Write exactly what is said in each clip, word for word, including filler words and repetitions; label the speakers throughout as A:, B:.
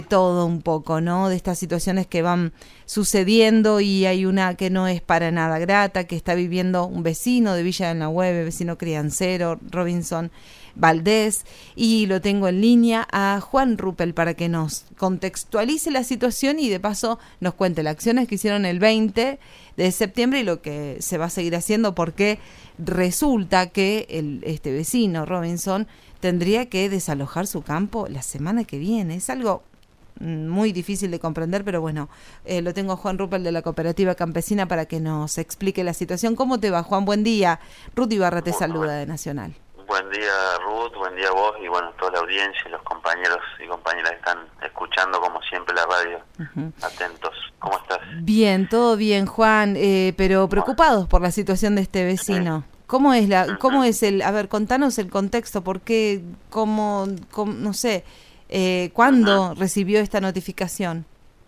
A: todo un poco, ¿no? De estas situaciones que van sucediendo, y hay una que no es para nada grata, que está viviendo un vecino de Villa del Nahueve, vecino criancero, Robinson Valdés, y lo tengo en línea a Juan Ruppel para que nos contextualice la situación y de paso nos cuente las acciones que hicieron el veinte de septiembre y lo que se va a seguir haciendo, porque resulta que el, este vecino Robinson tendría que desalojar su campo la semana que viene. Es algo muy difícil de comprender, pero bueno, eh, lo tengo a Juan Ruppel de la Cooperativa Campesina para que nos explique la situación. ¿Cómo te va, Juan? Buen día. Ruth Ibarra te saluda de Nacional.
B: Buen día, Ruth, buen día a vos y bueno, toda la audiencia y los compañeros y compañeras que están escuchando como siempre la radio, uh-huh. Atentos. ¿Cómo estás?
A: Bien, todo bien, Juan, eh, pero preocupados por la situación de este vecino. Sí. ¿Cómo es la, cómo es el, a ver, contanos el contexto, por qué, cómo, cómo no sé, eh, cuándo uh-huh. recibió esta notificación?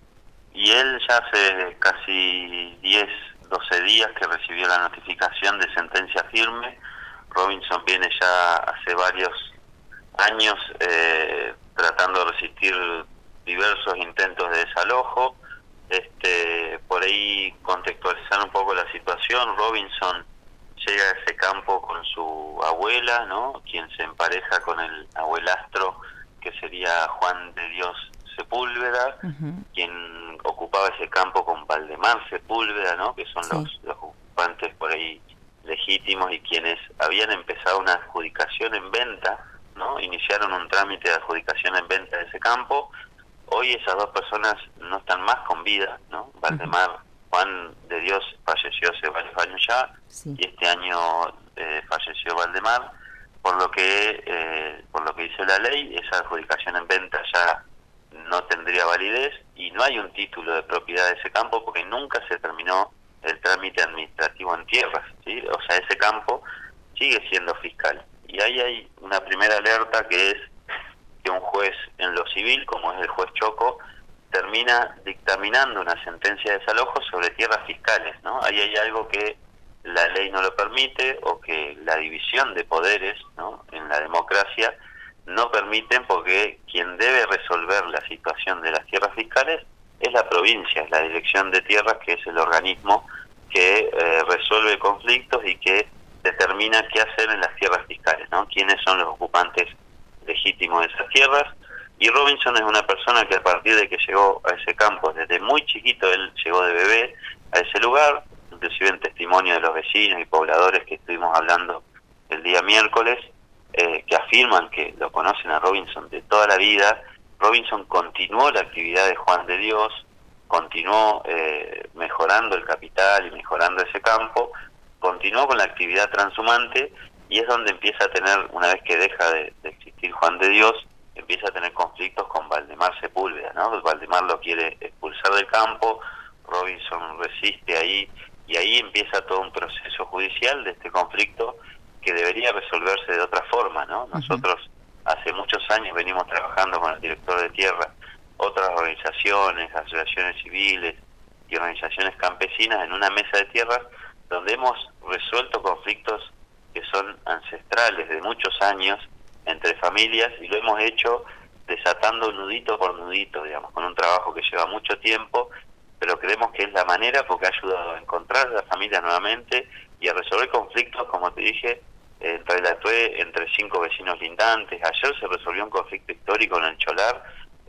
B: Y él ya hace casi diez, doce días que recibió la notificación de sentencia firme. Robinson viene ya hace varios años eh, tratando de resistir diversos intentos de desalojo. Este, por ahí contextualizar un poco la situación, Robinson llega a ese campo con su abuela, ¿no? Quien se empareja con el abuelastro, que sería Juan de Dios Sepúlveda, uh-huh. quien ocupaba ese campo con Valdemar Sepúlveda, ¿no? Que son sí. los, los ocupantes por ahí legítimos y quienes habían empezado una adjudicación en venta, ¿no? Iniciaron un trámite de adjudicación en venta de ese campo. Hoy esas dos personas no están más con vida, ¿no? Valdemar, uh-huh. Juan de Dios falleció hace varios años ya, sí. y este año eh, falleció Valdemar, por lo que eh, por lo que dice la ley, esa adjudicación en venta ya no tendría validez y no hay un título de propiedad de ese campo porque nunca se terminó el trámite administrativo en tierras, ¿sí? O sea, ese campo sigue siendo fiscal. Y ahí hay una primera alerta, que es que un juez en lo civil, como es el juez Choco, termina dictaminando una sentencia de desalojo sobre tierras fiscales, ¿no? Ahí hay algo que la ley no lo permite o que la división de poderes, ¿no? En la democracia no permiten, porque quien debe resolver la situación de las tierras fiscales es la provincia, es la Dirección de Tierras, que es el organismo que eh, resuelve conflictos y que determina qué hacer en las tierras fiscales, ¿no? Quiénes son los ocupantes legítimos de esas tierras. Y Robinson es una persona que a partir de que llegó a ese campo, desde muy chiquito, él llegó de bebé a ese lugar, inclusive en testimonio de los vecinos y pobladores que estuvimos hablando el día miércoles, eh, que afirman que lo conocen a Robinson de toda la vida. Robinson continuó la actividad de Juan de Dios, continuó eh, mejorando el capital y mejorando ese campo, continuó con la actividad transhumante, y es donde empieza a tener, una vez que deja de, de existir Juan de Dios, empieza a tener conflictos con Valdemar Sepúlveda, ¿no? Valdemar lo quiere expulsar del campo, Robinson resiste ahí, y ahí empieza todo un proceso judicial de este conflicto que debería resolverse de otra forma, ¿no? Nosotros uh-huh. hace muchos años venimos trabajando con el director de tierra, otras organizaciones, asociaciones civiles y organizaciones campesinas en una mesa de tierras donde hemos resuelto conflictos que son ancestrales de muchos años entre familias, y lo hemos hecho desatando nudito por nudito, digamos, con un trabajo que lleva mucho tiempo, pero creemos que es la manera porque ha ayudado a encontrar a la familia nuevamente y a resolver conflictos, como te dije, entre la Tue, entre cinco vecinos lindantes. Ayer se resolvió un conflicto histórico en el Cholar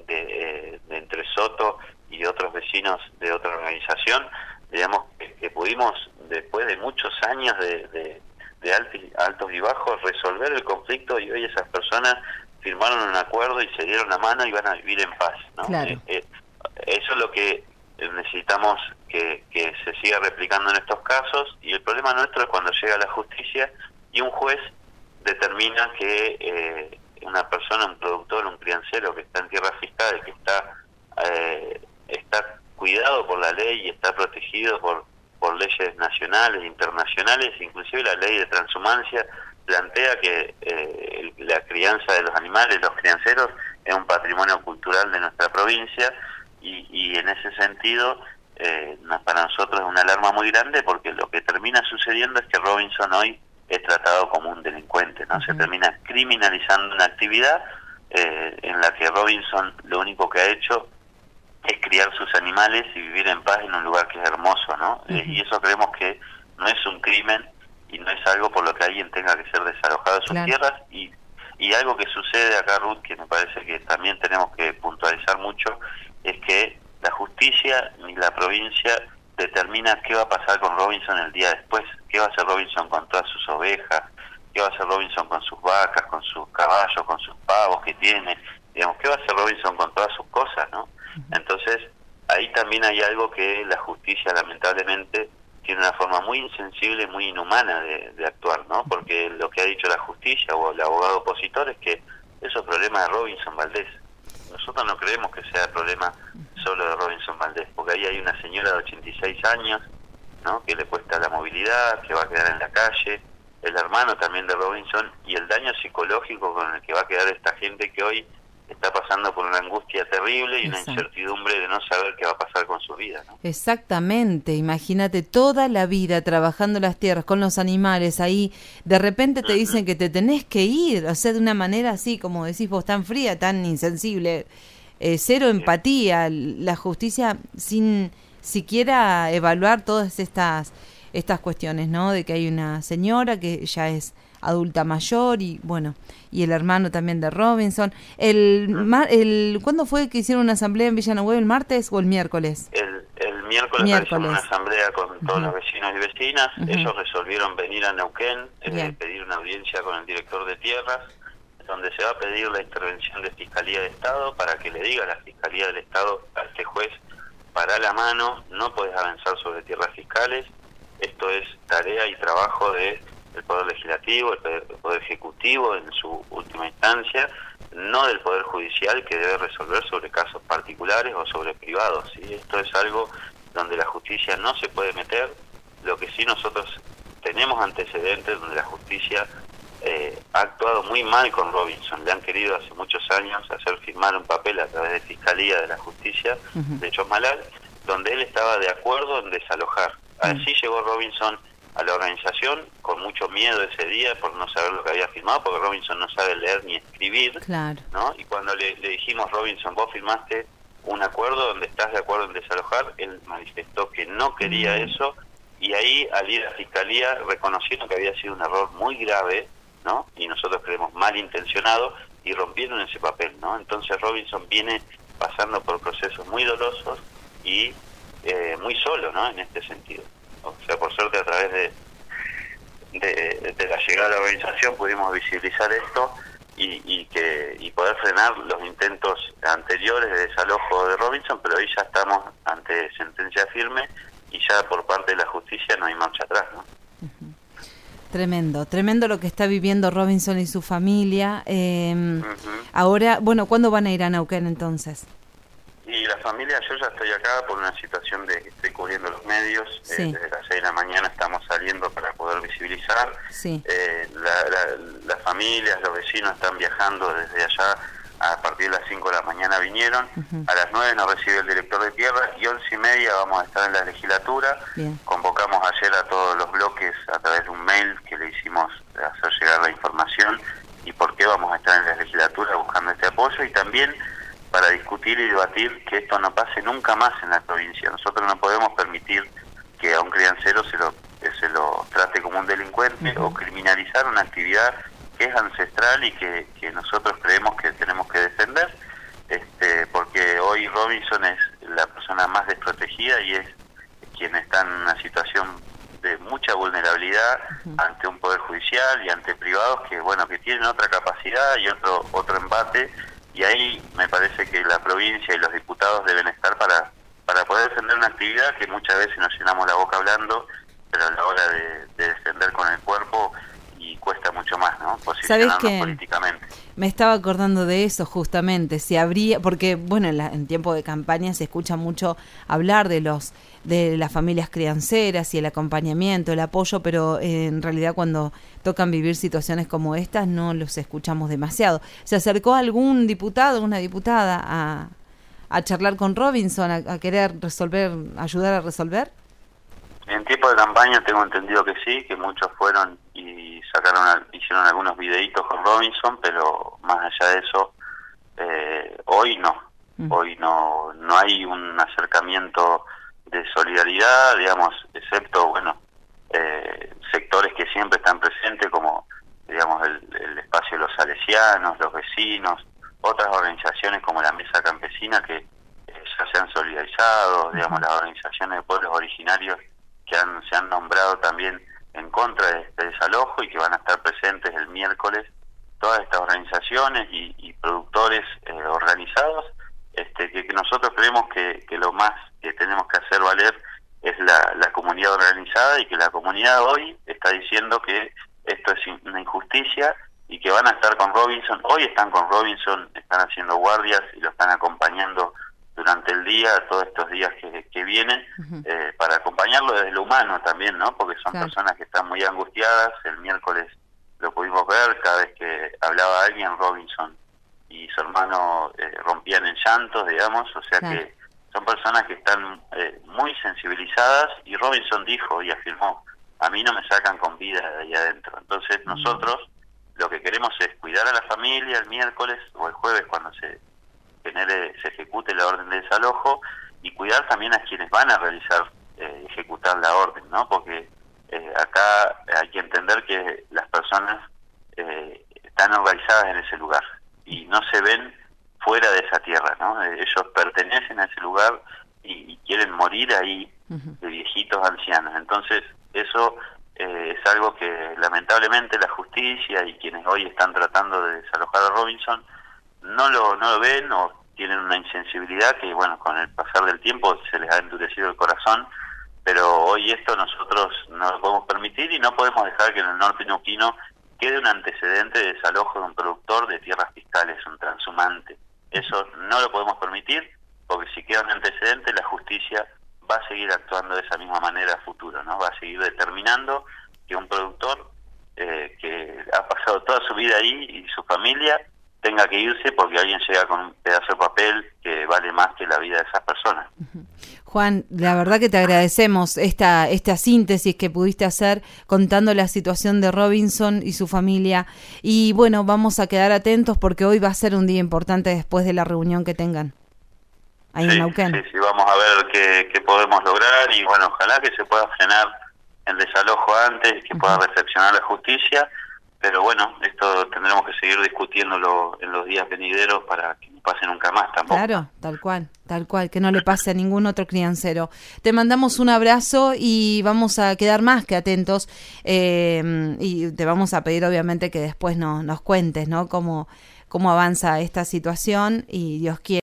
B: de, de entre Soto y otros vecinos de otra organización, digamos, que, que pudimos, después de muchos años de, de, de altos, altos y bajos, resolver el conflicto, y hoy esas personas firmaron un acuerdo y se dieron la mano y van a vivir en paz, ¿no?
A: Claro.
B: Eh, eh, eso es lo que necesitamos que, que se siga replicando en estos casos, y el problema nuestro es cuando llega la justicia y un juez determina que eh, una persona, un productor, un criancero que está en tierras fiscales, que está eh, está cuidado por la ley y está protegido por por leyes nacionales, internacionales, inclusive la ley de transhumancia plantea que eh, la crianza de los animales, los crianceros, es un patrimonio cultural de nuestra provincia, y, y en ese sentido eh, para nosotros es una alarma muy grande, porque lo que termina sucediendo es que Robinson hoy es tratado como un delincuente, ¿no? Uh-huh. Se termina criminalizando una actividad eh, en la que Robinson lo único que ha hecho es criar sus animales y vivir en paz en un lugar que es hermoso, ¿no? Uh-huh. eh, y eso creemos que no es un crimen y no es algo por lo que alguien tenga que ser desalojado de sus claro. tierras. Y, y algo que sucede acá, Ruth, que me parece que también tenemos que puntualizar mucho, es que la justicia ni la provincia determina qué va a pasar con Robinson el día después, qué va a hacer Robinson con todas sus ovejas, qué va a hacer Robinson con sus vacas, con sus caballos, con sus pavos que tiene, digamos, qué va a hacer Robinson con todas sus cosas, ¿no? Entonces, ahí también hay algo que la justicia lamentablemente tiene una forma muy insensible, muy inhumana de, de actuar, ¿no? Porque lo que ha dicho la justicia o el abogado opositor es que eso es problema de Robinson Valdés. Nosotros no creemos que sea problema solo de Robinson Valdés, porque ahí hay una señora de ochenta y seis años, ¿no? Que le cuesta la movilidad, que va a quedar en la calle, el hermano también de Robinson, y el daño psicológico con el que va a quedar esta gente que hoy está pasando por una angustia terrible y Exacto. una incertidumbre de no saber qué va a pasar con su vida, ¿no?
A: Exactamente, imagínate toda la vida trabajando las tierras con los animales, ahí de repente te uh-huh. dicen que te tenés que ir, o sea, de una manera así, como decís vos, tan fría, tan insensible, eh, cero sí. empatía, la justicia sin siquiera evaluar todas estas estas cuestiones, ¿no? De que hay una señora que ya es adulta mayor y bueno, y el hermano también de Robinson. El, mar, el ¿Cuándo fue que hicieron una asamblea en Villa Nahue? ¿El martes o el miércoles?
B: El, el miércoles,
A: miércoles.
B: Hicimos una asamblea con uh-huh. todos los vecinos y vecinas. Uh-huh. Ellos resolvieron venir a Neuquén, eh, pedir una audiencia con el director de tierras, donde se va a pedir la intervención de Fiscalía de Estado para que le diga a la Fiscalía del Estado a este juez: para la mano, no podés avanzar sobre tierras fiscales, esto es tarea y trabajo de el Poder Legislativo, el Poder, el Poder Ejecutivo en su última instancia, no del Poder Judicial, que debe resolver sobre casos particulares o sobre privados, ¿sí? Esto es algo donde la justicia no se puede meter. Lo que sí nosotros tenemos antecedentes donde la justicia eh, ha actuado muy mal con Robinson. Le han querido hace muchos años hacer firmar un papel a través de Fiscalía de la Justicia uh-huh. de Chosmalal, donde él estaba de acuerdo en desalojar. Uh-huh. Así llegó Robinson a la organización con mucho miedo ese día por no saber lo que había firmado, porque Robinson no sabe leer ni escribir,
A: claro.
B: ¿no? Y cuando le, le dijimos: Robinson, vos firmaste un acuerdo donde estás de acuerdo en desalojar, él manifestó que no quería mm. eso, y ahí al ir a Fiscalía reconocieron que había sido un error muy grave, ¿no? Y nosotros creemos malintencionado, y rompieron ese papel, ¿no? Entonces Robinson viene pasando por procesos muy dolorosos y eh, muy solo, ¿no? En este sentido. O sea, por suerte a través de, de, de la llegada de la organización pudimos visibilizar esto y, y que y poder frenar los intentos anteriores de desalojo de Robinson, pero hoy ya estamos ante sentencia firme y ya por parte de la justicia no hay marcha atrás, ¿no?
A: Uh-huh. Tremendo, tremendo lo que está viviendo Robinson y su familia. Eh, uh-huh. Ahora, bueno, ¿cuándo van a ir a Neuquén entonces?
B: Y la familia, yo ya estoy acá por una situación de que estoy cubriendo los medios,
A: sí.
B: eh, desde las seis de la mañana estamos saliendo para poder visibilizar,
A: sí.
B: eh, la, la, las familias, los vecinos están viajando desde allá, a partir de las cinco de la mañana vinieron, uh-huh. a las nueve nos recibe el director de tierra y once y media vamos a estar en la legislatura.
A: Bien.
B: Convocamos ayer a todos los bloques a través de un mail que le hicimos hacer llegar la información y por qué vamos a estar en la legislatura buscando este apoyo, y también para discutir y debatir que esto no pase nunca más en la provincia. Nosotros no podemos permitir que a un criancero se lo se lo trate como un delincuente uh-huh. o criminalizar una actividad que es ancestral y que, que nosotros creemos que tenemos que defender, este, porque hoy Robinson es la persona más desprotegida y es quien está en una situación de mucha vulnerabilidad uh-huh. ante un poder judicial y ante privados que, bueno, que tienen otra capacidad y otro otro embate. Y ahí me parece que la provincia y los diputados deben estar para para poder defender una actividad que muchas veces nos llenamos la boca hablando, pero a la hora de, de defender con el cuerpo y cuesta mucho más, ¿no? Posicionarnos políticamente.
A: Me estaba acordando de eso justamente, si habría, porque bueno, en, la, en tiempo de campaña se escucha mucho hablar de los de las familias crianceras y el acompañamiento, el apoyo, pero eh, en realidad cuando tocan vivir situaciones como estas no los escuchamos demasiado. ¿Se acercó algún diputado, alguna diputada a, a charlar con Robinson, a, a querer resolver, ayudar a resolver?
B: En tiempo de campaña tengo entendido que sí, que muchos fueron y sacaron, hicieron algunos videitos con Robinson, pero más allá de eso Eh, hoy no, mm. hoy no, no hay un acercamiento de solidaridad, digamos, excepto, bueno, eh, sectores que siempre están presentes, como, digamos, el, el espacio de los salesianos, los vecinos, otras organizaciones como la Mesa Campesina que eh, ya se han solidarizado, digamos, las organizaciones de pueblos originarios que han, se han nombrado también en contra de este desalojo y que van a estar presentes el miércoles, todas estas organizaciones y, y productores eh, organizados, este, que, que nosotros creemos que, que lo más que tenemos que hacer valer es la, la comunidad organizada, y que la comunidad hoy está diciendo que esto es una injusticia y que van a estar con Robinson. Hoy están con Robinson, están haciendo guardias y lo están acompañando durante el día, todos estos días que, que vienen, uh-huh. eh, para acompañarlo desde lo humano también, ¿no? Porque son claro. personas que están muy angustiadas. El miércoles lo pudimos ver, cada vez que hablaba alguien, Robinson y su hermano eh, rompían en llantos, digamos, o sea claro. que son personas que están eh, muy sensibilizadas, y Robinson dijo y afirmó, a mí no me sacan con vida de ahí adentro. Entonces uh-huh. nosotros lo que queremos es cuidar a la familia el miércoles o el jueves cuando se genere, se ejecute la orden de desalojo, y cuidar también a quienes van a realizar, eh, ejecutar la orden, ¿no? Porque eh, acá hay que entender que las personas eh, están organizadas en ese lugar y no se ven fuera de esa tierra, ¿no? Eh, ellos pertenecen a ese lugar y, y quieren morir ahí uh-huh. de viejitos ancianos. Entonces eso eh, es algo que lamentablemente la justicia y quienes hoy están tratando de desalojar a Robinson no lo, no lo ven, o tienen una insensibilidad que, bueno, con el pasar del tiempo se les ha endurecido el corazón, pero hoy esto nosotros no lo podemos permitir, y no podemos dejar que en el norte neuquino quede un antecedente de desalojo de un productor de tierras fiscales, un transhumante. Eso no lo podemos permitir, porque si queda un antecedente, la justicia va a seguir actuando de esa misma manera a futuro, ¿no? Va a seguir determinando que un productor eh, que ha pasado toda su vida ahí y su familia tenga que irse porque alguien llega con un pedazo de papel que vale más que la vida de esas personas.
A: Juan, la verdad que te agradecemos esta esta síntesis que pudiste hacer contando la situación de Robinson y su familia, y bueno, vamos a quedar atentos porque hoy va a ser un día importante después de la reunión que tengan ahí sí, en Neuquén.
B: Sí, sí, vamos a ver qué, qué podemos lograr, y bueno, ojalá que se pueda frenar el desalojo antes, que uh-huh. pueda reflexionar la justicia. Pero bueno, esto tendremos que seguir discutiéndolo en los días venideros para que no pase nunca más tampoco.
A: Claro, tal cual, tal cual, que no le pase a ningún otro criancero. Te mandamos un abrazo y vamos a quedar más que atentos, eh, y te vamos a pedir obviamente que después no, nos cuentes, ¿no? Cómo, cómo avanza esta situación, y Dios quiera.